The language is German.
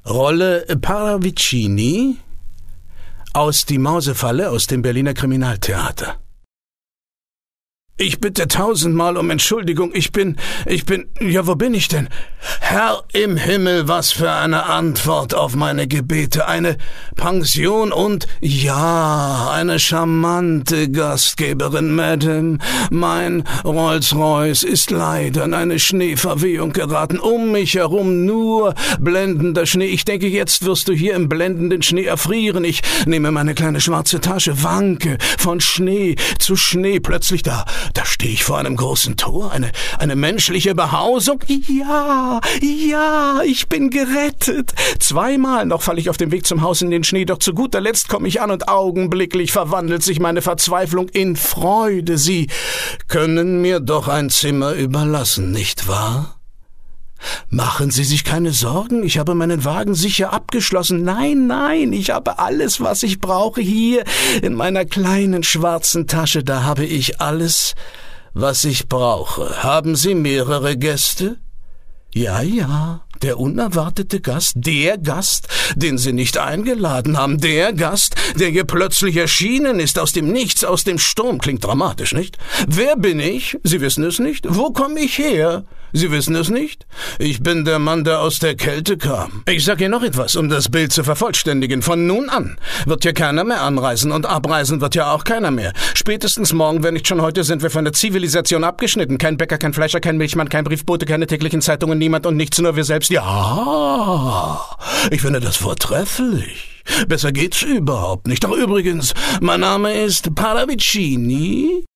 Rolle Paravicini aus Die Mausefalle aus dem Berliner Kriminaltheater. Ich bitte 1000-mal um Entschuldigung, ja, wo bin ich denn? Herr im Himmel, was für eine Antwort auf meine Gebete, eine Pension und, ja, eine charmante Gastgeberin, Madame. Mein Rolls-Royce ist leider in eine Schneeverwehung geraten, um mich herum nur blendender Schnee. Ich denke, jetzt wirst du hier im blendenden Schnee erfrieren. Ich nehme meine kleine schwarze Tasche, wanke von Schnee zu Schnee, plötzlich da stehe ich vor einem großen Tor, eine menschliche Behausung. Ja, ich bin gerettet. 2-mal noch falle ich auf dem Weg zum Haus in den Schnee, doch zu guter Letzt komme ich an und augenblicklich verwandelt sich meine Verzweiflung in Freude. Sie können mir doch ein Zimmer überlassen, nicht wahr? Machen Sie sich keine Sorgen, ich habe meinen Wagen sicher abgeschlossen. Nein, ich habe alles, was ich brauche, hier in meiner kleinen schwarzen Tasche. Da habe ich alles, was ich brauche. Haben Sie mehrere Gäste? Ja, der unerwartete Gast, der Gast, den Sie nicht eingeladen haben, der Gast, der hier plötzlich erschienen ist, aus dem Nichts, aus dem Sturm. Klingt dramatisch, nicht? Wer bin ich? Sie wissen es nicht. Wo komme ich her? Sie wissen es nicht? Ich bin der Mann, der aus der Kälte kam. Ich sage Ihnen noch etwas, um das Bild zu vervollständigen. Von nun an wird hier keiner mehr anreisen und abreisen wird ja auch keiner mehr. Spätestens morgen, wenn nicht schon heute, sind wir von der Zivilisation abgeschnitten. Kein Bäcker, kein Fleischer, kein Milchmann, kein Briefbote, keine täglichen Zeitungen, niemand und nichts, nur wir selbst. Ja, ich finde das vortrefflich. Besser geht's überhaupt nicht. Doch übrigens, mein Name ist Paravicini.